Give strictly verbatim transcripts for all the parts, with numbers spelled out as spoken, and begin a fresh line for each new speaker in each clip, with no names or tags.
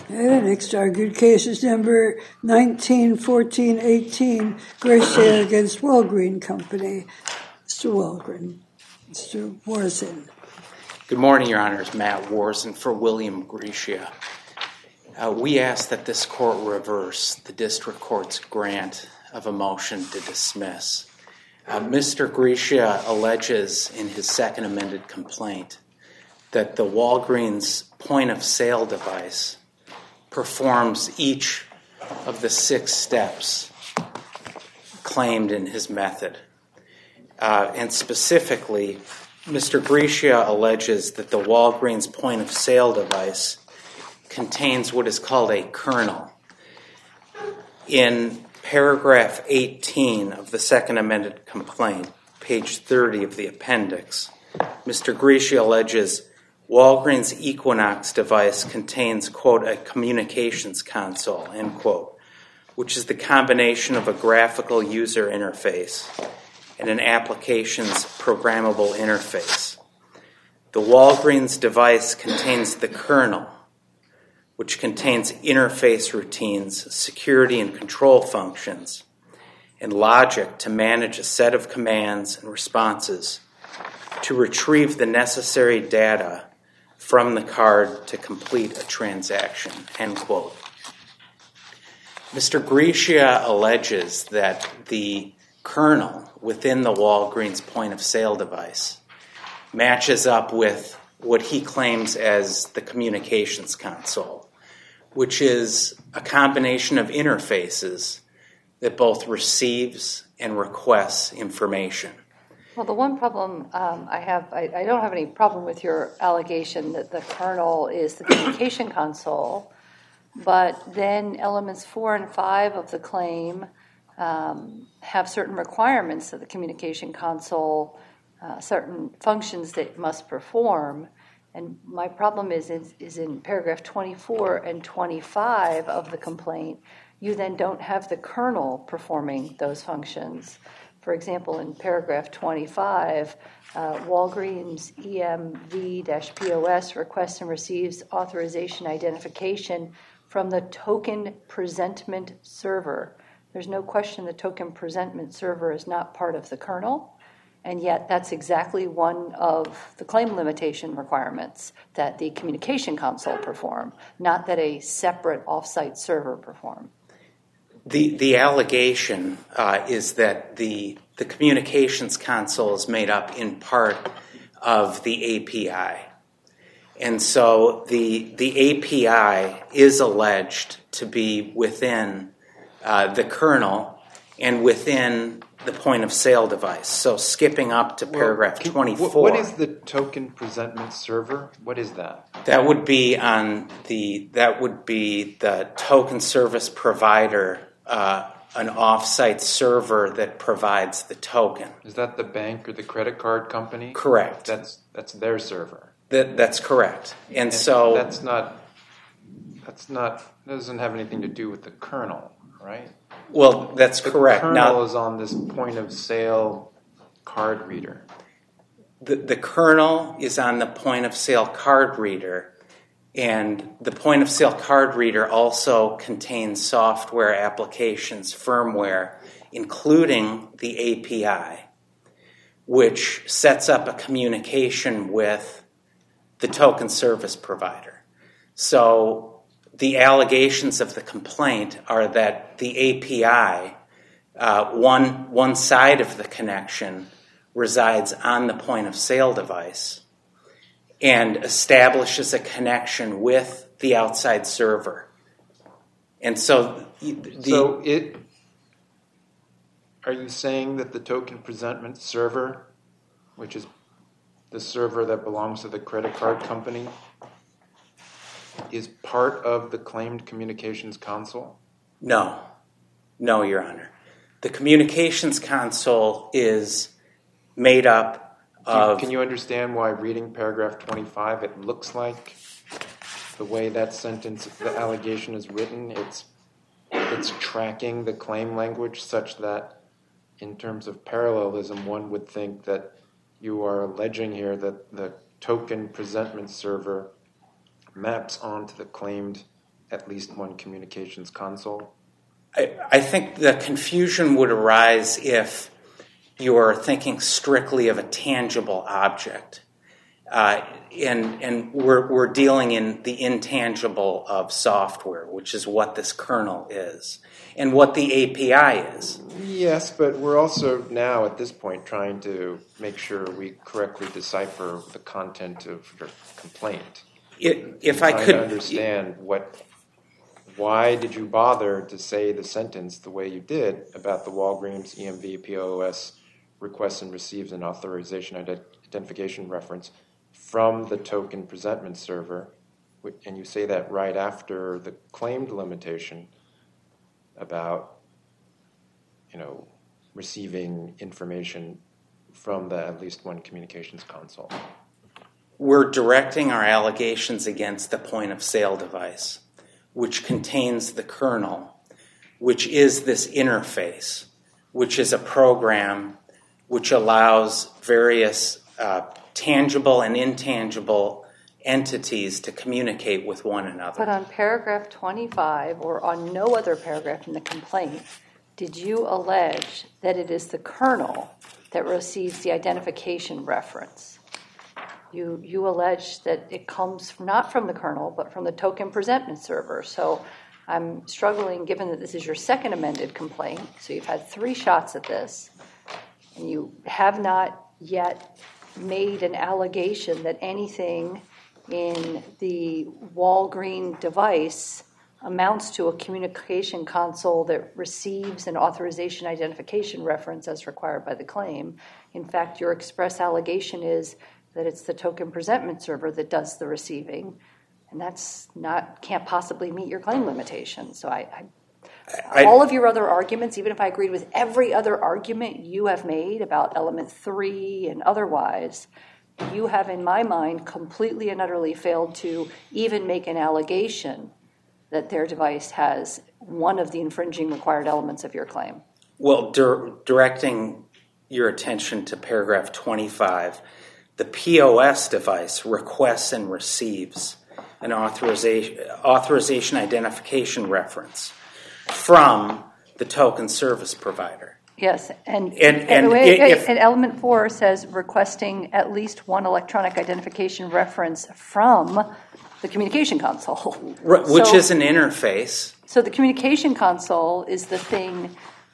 Okay, the next argued case is number nineteen fourteen eighteen, Gracia against Walgreen Company. Mister Walgren, Mister Warzen.
Good morning, Your Honors. Matt Warzen for William Gracia. Uh, we ask that this court reverse the district court's grant of a motion to dismiss. Uh, Mister Gracia alleges in his second amended complaint that the Walgreens point-of-sale device performs each of the six steps claimed in his method. Uh, and specifically, Mister Gracia alleges that the Walgreens point-of-sale device contains what is called a kernel. In paragraph eighteen of the second amended complaint, page thirty of the appendix, Mister Gracia alleges Walgreens Equinox device contains, quote, a communications console, end quote, which is the combination of a graphical user interface and an application's programmable interface. The Walgreens device contains the kernel, which contains interface routines, security and control functions, and logic to manage a set of commands and responses to retrieve the necessary data from the card to complete a transaction, end quote. Mister Gracia alleges that the kernel within the Walgreens point-of-sale device matches up with what he claims as the communications console, which is a combination of interfaces that both receives and requests information.
Well, the one problem um, I have, I, I don't have any problem with your allegation that the kernel is the communication console, but then elements four and five of the claim um, have certain requirements of the communication console, uh, certain functions that it must perform. And my problem is, is is in paragraph twenty-four and twenty-five of the complaint, you then don't have the kernel performing those functions. For example, in paragraph twenty-five, uh, Walgreens E M V-P O S requests and receives authorization identification from the token presentment server. There's no question the token presentment server is not part of the kernel. And yet that's exactly one of the claim limitation requirements that the communication console perform, not that a separate off-site server perform.
The the allegation uh, is that the the communications console is made up in part of the A P I. And so the the A P I is alleged to be within uh, the kernel and within the point-of-sale device. So skipping up to paragraph
well,
twenty-four.
What is the token presentment server? What is that?
That would be on the that would be the token service provider, uh, an off-site server that provides the token.
Is that the bank or the credit card company?
Correct.
That's that's their server.
That that's correct. And,
And
so
that's not that's not that doesn't have anything to do with the kernel, right?
well, that's
The
correct.
kernel
Now,
is on this point of sale card reader.
the, the kernel is on the point-of-sale card reader, and the point-of-sale card reader also contains software applications, firmware, including the A P I, which sets up a communication with the token service provider. So the allegations of the complaint are that the A P I, uh, one, one side of the connection resides on the point-of-sale device and establishes a connection with the outside server. And so the...
So it are you saying that the token presentment server, which is the server that belongs to the credit card company, is part of the claimed communications console?
No. No, Your Honor. The communications console is made up of...
Can you understand why reading paragraph twenty-five, it looks like the way that sentence, the allegation is written, it's it's tracking the claim language such that in terms of parallelism, one would think that you are alleging here that the token presentment server maps onto the claimed at least one communications console?
I, I think the confusion would arise if you're thinking strictly of a tangible object. Uh, and and we're, we're dealing in the intangible of software, which is what this kernel is, and what the A P I is.
Yes, but we're also now at this point trying to make sure we correctly decipher the content of your complaint.
It, if I
trying
could
to understand what, why did you bother to say the sentence the way you did about the Walgreens E M V P O S requests and receives an authorization ident- identification reference from the token presentment server, and you say that right after the claimed limitation about, you know, receiving information from the at least one communications console.
We're directing our allegations against the point of sale device, which contains the kernel, which is this interface, which is a program which allows various uh, tangible and intangible entities to communicate with one another.
But on paragraph twenty-five, or on no other paragraph in the complaint, did you allege that it is the kernel that receives the identification reference? You you allege that it comes not from the kernel, but from the token presentment server. So I'm struggling, given that this is your second amended complaint, so you've had three shots at this, and you have not yet made an allegation that anything in the Walgreen device amounts to a communication console that receives an authorization identification reference as required by the claim. In fact, your express allegation is that it's the token presentment server that does the receiving, and that's not can't possibly meet your claim limitation. So I, I
I,
all of your other arguments, even if I agreed with every other argument you have made about element three and otherwise, you have, in my mind, completely and utterly failed to even make an allegation that their device has one of the infringing required elements of your claim.
Well, dir- directing your attention to paragraph twenty-five, the P O S device requests and receives an authorization, authorization identification reference from the token service provider.
Yes, and
and, and,
and, wait, wait,
if,
and element four says requesting at least one electronic identification reference from the communication console.
Which
so,
is an interface.
So the communication console is the thing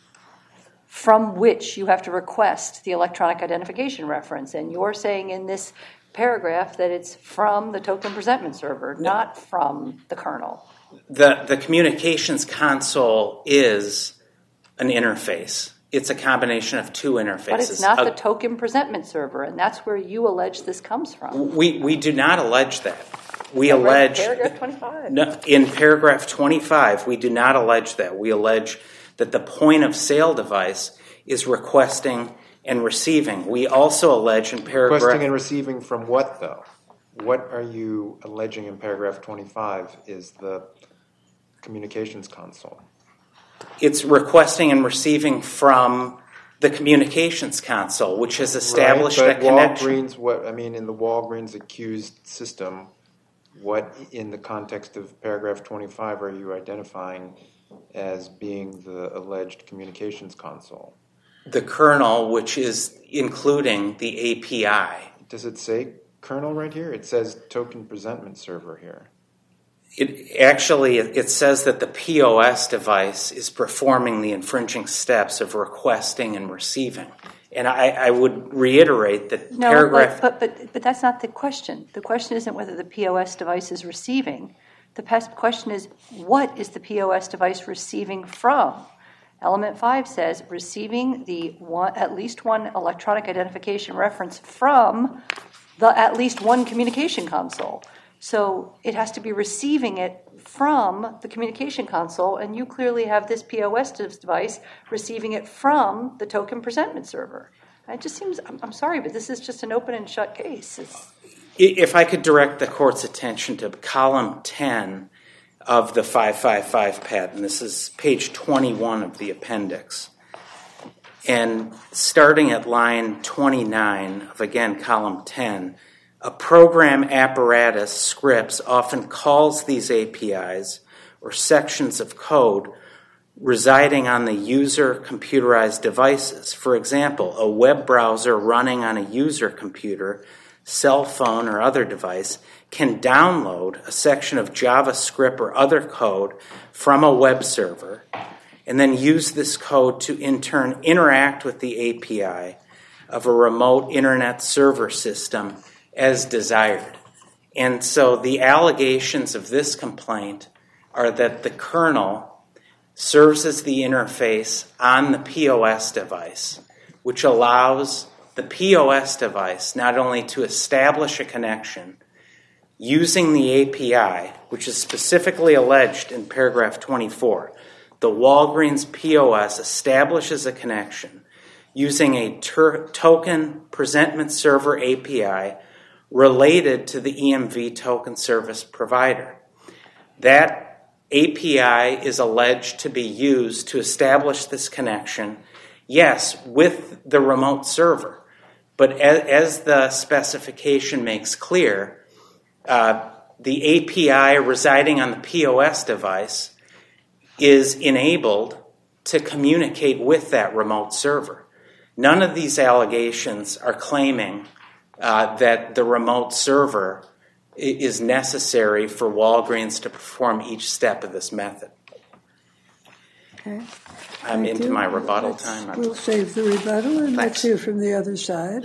from which you have to request the electronic identification reference. And you're saying in this paragraph that it's from the token presentment server, no. not from the kernel.
The, the communications console is an interface. It's a combination of two interfaces.
But it's not
a,
the token presentment server, and that's where you allege this comes from.
We we do not allege that. We
I
allege
paragraph twenty-five.
No, in paragraph twenty-five, we do not allege that. We allege that the point of sale device is requesting and receiving. We also allege in paragraph
requesting and receiving from what though? What are you alleging in paragraph twenty-five is the communications console?
It's requesting and receiving from the communications console, which has established
right,
a connection.
Walgreens, what I mean in the Walgreens accused system, what in the context of paragraph twenty-five are you identifying as being the alleged communications console?
The kernel, which is including the A P I.
Does it say kernel right here? It says token presentment server here.
It actually it says that the P O S device is performing the infringing steps of requesting and receiving. And I, I would reiterate that
no,
paragraph...
But, but, but, but that's not the question. The question isn't whether the P O S device is receiving. The question is, what is the P O S device receiving from? Element five says receiving the one, at least one electronic identification reference from the at least one communication console. So it has to be receiving it from the communication console, and you clearly have this P O S device receiving it from the token presentment server. It just seems, I'm, I'm sorry, but this is just an open and shut case. It's,
if I could direct the court's attention to column ten of the five five five patent. This is page twenty-one of the appendix. And starting at line twenty-nine of, again, column ten, a program apparatus scripts often calls these A P Is or sections of code residing on the user computerized devices. For example, a web browser running on a user computer, cell phone, or other device can download a section of JavaScript or other code from a web server and then use this code to in turn interact with the A P I of a remote internet server system as desired. And so the allegations of this complaint are that the kernel serves as the interface on the P O S device, which allows the P O S device not only to establish a connection using the A P I, which is specifically alleged in paragraph twenty-four. The Walgreens P O S establishes a connection using a ter- token presentment server A P I related to the E M V token service provider. That A P I is alleged to be used to establish this connection, yes, with the remote server. But as, as the specification makes clear, uh, the A P I residing on the P O S device is enabled to communicate with that remote server. None of these allegations are claiming uh, that the remote server is necessary for Walgreens to perform each step of this method.
Okay.
I'm
Thank
into
you.
my rebuttal
Let's,
time.
We'll save the rebuttal and
Thanks.
let's hear from the other side.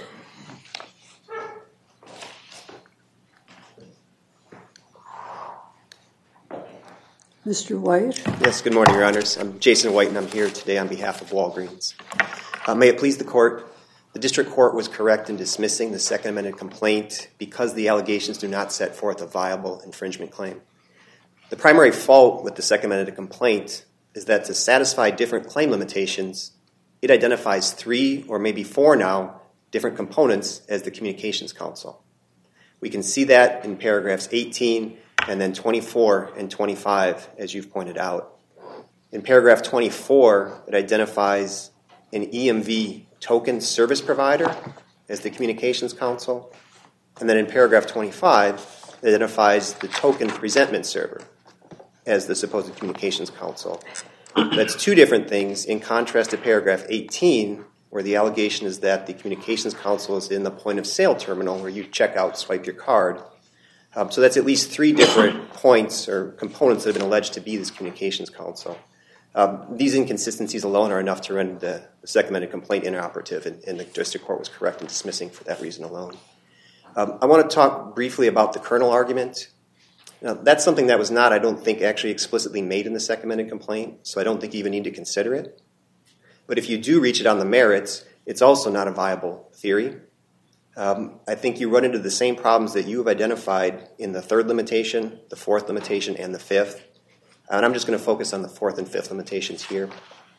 Mister White.
Yes, good morning, Your Honors. I'm Jason White, and I'm here today on behalf of Walgreens. Uh, may it please the Court, the District Court was correct in dismissing the Second Amended complaint because the allegations do not set forth a viable infringement claim. The primary fault with the Second Amended complaint is that to satisfy different claim limitations, it identifies three or maybe four now different components as the Communications Council. We can see that in paragraphs eighteen and then twenty-four and twenty-five, as you've pointed out. In paragraph twenty-four, it identifies an E M V token service provider as the Communications Council. And then in paragraph twenty-five, it identifies the token presentment server as the supposed Communications Council. That's two different things in contrast to paragraph eighteen, where the allegation is that the Communications Council is in the point of sale terminal where you check out, swipe your card. Um, so that's at least three different points or components that have been alleged to be this Communications Council. Um, these inconsistencies alone are enough to render the, the Second Amended complaint inoperative, and, and the District Court was correct in dismissing for that reason alone. Um, I want to talk briefly about the kernel argument. Now, that's something that was not, I don't think, actually explicitly made in the Second Amended complaint, so I don't think you even need to consider it. But if you do reach it on the merits, it's also not a viable theory. Um, I think you run into the same problems that you have identified in the third limitation, the fourth limitation, and the fifth. And I'm just going to focus on the fourth and fifth limitations here.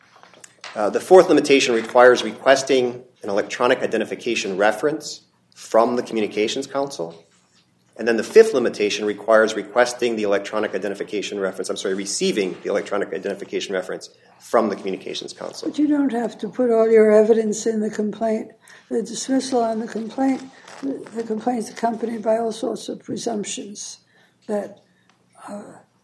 Uh, the fourth limitation requires requesting an electronic identification reference from the Communications Council. And then the fifth limitation requires requesting the electronic identification reference, I'm sorry, receiving the electronic identification reference from the Communications Council.
But you don't have to put all your evidence in the complaint. The dismissal on the complaint, the complaint is accompanied by all sorts of presumptions that uh,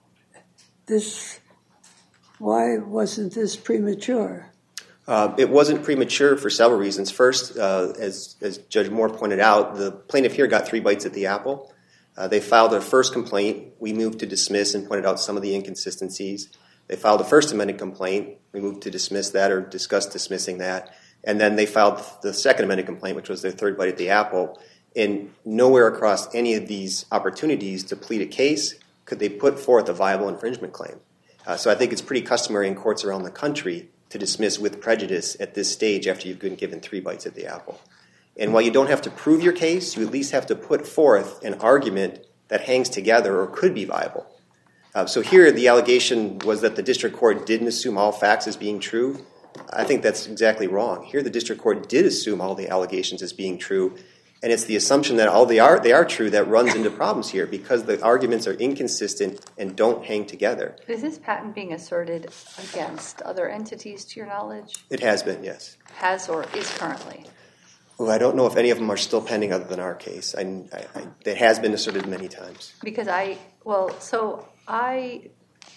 this, why wasn't this premature?
Uh, it wasn't premature for several reasons. First, uh, as, as Judge Moore pointed out, the plaintiff here got three bites at the apple. Uh, they filed their first complaint. We moved to dismiss and pointed out some of the inconsistencies. They filed a First Amendment complaint. We moved to dismiss that or discuss dismissing that. And then they filed the Second Amendment complaint, which was their third bite at the apple. And nowhere across any of these opportunities to plead a case could they put forth a viable infringement claim. Uh, so I think it's pretty customary in courts around the country to dismiss with prejudice at this stage after you've been given three bites at the apple. And while you don't have to prove your case, you at least have to put forth an argument that hangs together or could be viable. Uh, so here the allegation was that the district court didn't assume all facts as being true. I think that's exactly wrong. Here the district court did assume all the allegations as being true, and it's the assumption that all they are, they are true that runs into problems here because the arguments are inconsistent and don't hang together.
Is this patent being asserted against other entities to your knowledge?
It has been, yes.
Has or is currently?
Well, I don't know if any of them are still pending other than our case. I, I, I, it has been asserted many times.
Because I, well, so I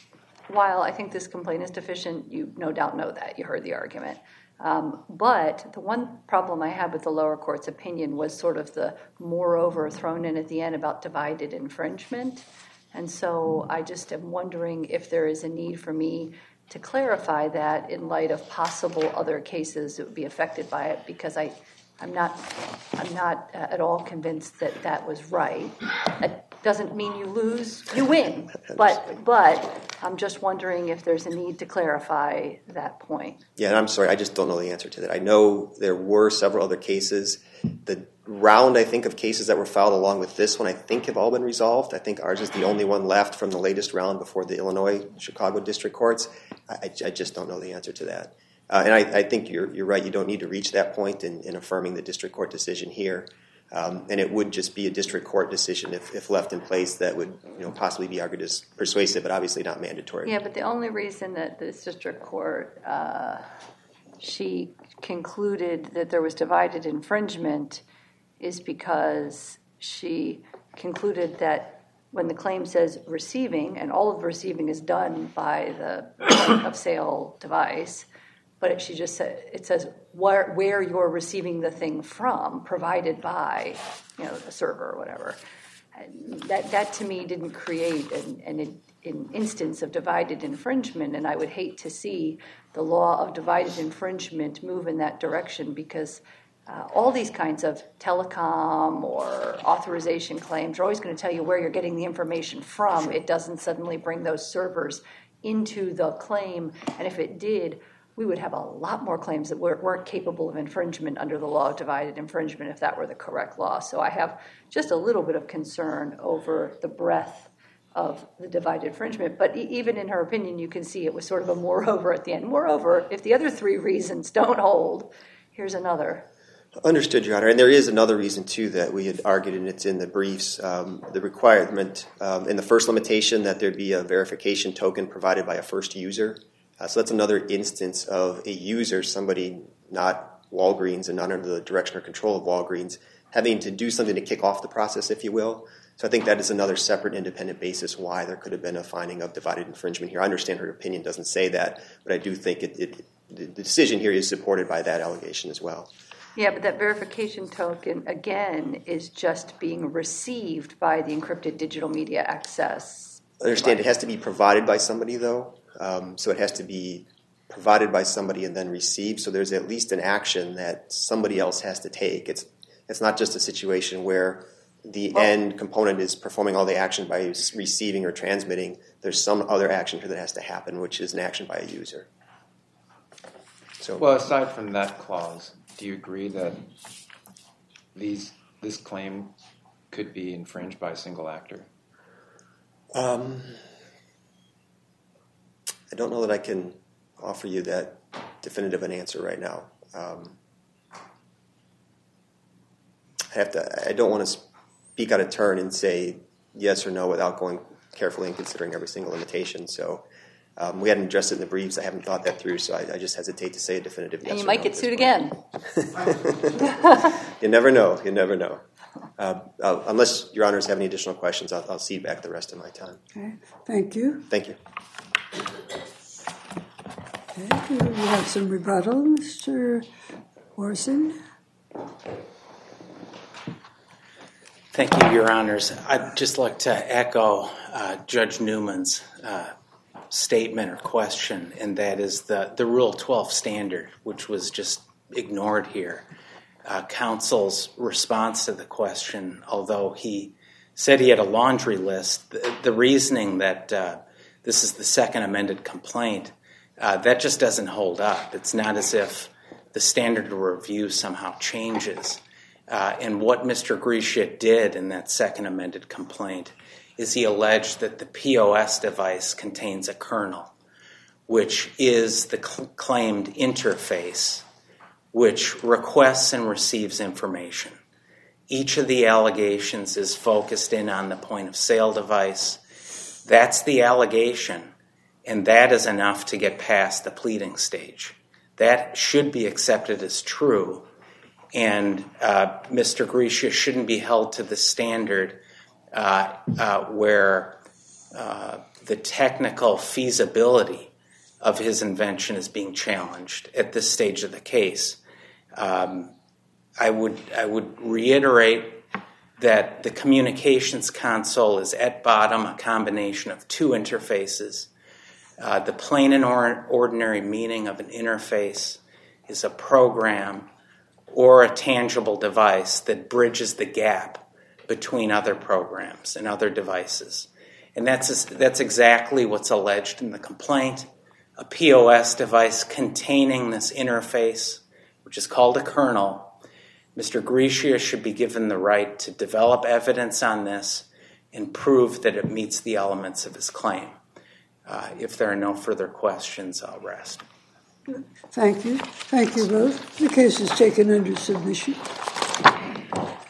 while I think this complaint is deficient, you no doubt know that. You heard the argument. Um, but the one problem I had with the lower court's opinion was sort of the moreover thrown in at the end about divided infringement. And so I just am wondering if there is a need for me to clarify that in light of possible other cases that would be affected by it, because I, I'm not, I'm not uh, at all convinced that that was right. That doesn't mean you lose, you win. But, but I'm just wondering if there's a need to clarify that point.
Yeah, and I'm sorry, I just don't know the answer to that. I know there were several other cases. The round, I think, of cases that were filed along with this one, I think have all been resolved. I think ours is the only one left from the latest round before the Illinois, Chicago district courts. I, I just don't know the answer to that. Uh, and I, I think you're, you're right. You don't need to reach that point in, in affirming the district court decision here. Um, and it would just be a district court decision if, if left in place that would, you know, possibly be argued as persuasive, but obviously not mandatory.
Yeah, but the only reason that this district court, uh, she concluded that there was divided infringement is because she concluded that when the claim says receiving, and all of the receiving is done by the point of sale device, but it, she just said, it says where, where you're receiving the thing from, provided by, you know, a server or whatever. And that, that to me didn't create an, an, an instance of divided infringement, and I would hate to see the law of divided infringement move in that direction, because uh, all these kinds of telecom or authorization claims are always going to tell you where you're getting the information from. It doesn't suddenly bring those servers into the claim, and if it did, we would have a lot more claims that weren't capable of infringement under the law of divided infringement if that were the correct law. So I have just a little bit of concern over the breadth of the divided infringement. But even in her opinion, you can see it was sort of a moreover at the end. Moreover, if the other three reasons don't hold, here's another.
Understood, Your Honor. And there is another reason, too, that we had argued, and it's in the briefs, um, the requirement um, in the first limitation that there be a verification token provided by a first user. Uh, so that's another instance of a user, somebody not Walgreens and not under the direction or control of Walgreens, having to do something to kick off the process, if you will. So I think that is another separate independent basis why there could have been a finding of divided infringement here. I understand her opinion doesn't say that, but I do think it, it, the decision here is supported by that allegation as well.
Yeah, but that verification token, again, is just being received by the encrypted digital media access.
I understand it has to be provided by somebody, though. Um, so it has to be provided by somebody and then received. So there's at least an action that somebody else has to take. It's it's not just a situation where the well, end component is performing all the action by receiving or transmitting. There's some other action here that has to happen, which is an action by a user. So,
well, aside from that clause, do you agree that these this claim could be infringed by a single actor?
Um. I don't know that I can offer you that definitive an answer right now. Um, I have to. I don't want to speak out of turn and say yes or no without going carefully and considering every single limitation. So um, we hadn't addressed it in the briefs. I haven't thought that through, so I, I just hesitate to say a definitive yes.
And you
or
might
no
get sued
point.
again.
You never know. You never know. Uh, uh, unless Your Honors have any additional questions, I'll, I'll cede back the rest of my time.
Okay. Thank you.
Thank you.
Okay, we have some rebuttal, Mister Orson.
Thank you, Your Honors. I'd just like to echo uh, Judge Newman's uh, statement or question, and that is the, the Rule twelve standard, which was just ignored here. Uh, counsel's response to the question, although he said he had a laundry list, the, the reasoning that uh, this is the second amended complaint, Uh, that just doesn't hold up. It's not as if the standard of review somehow changes. Uh, and what Mister Grisha did in that second amended complaint is he alleged that the P O S device contains a kernel, which is the cl- claimed interface, which requests and receives information. Each of the allegations is focused in on the point of sale device. That's the allegation. And that is enough to get past the pleading stage. That should be accepted as true. And uh, Mister Grisha shouldn't be held to the standard uh, uh, where uh, the technical feasibility of his invention is being challenged at this stage of the case. Um, I would I would reiterate that the communications console is at bottom a combination of two interfaces. Uh, the plain and or- ordinary meaning of an interface is a program or a tangible device that bridges the gap between other programs and other devices. And that's that's exactly what's alleged in the complaint. A P O S device containing this interface, which is called a kernel. Mister Griscia should be given the right to develop evidence on this and prove that it meets the elements of his claim. Uh, if there are no further questions, I'll rest.
Thank you. Thank you both. The case is taken under submission.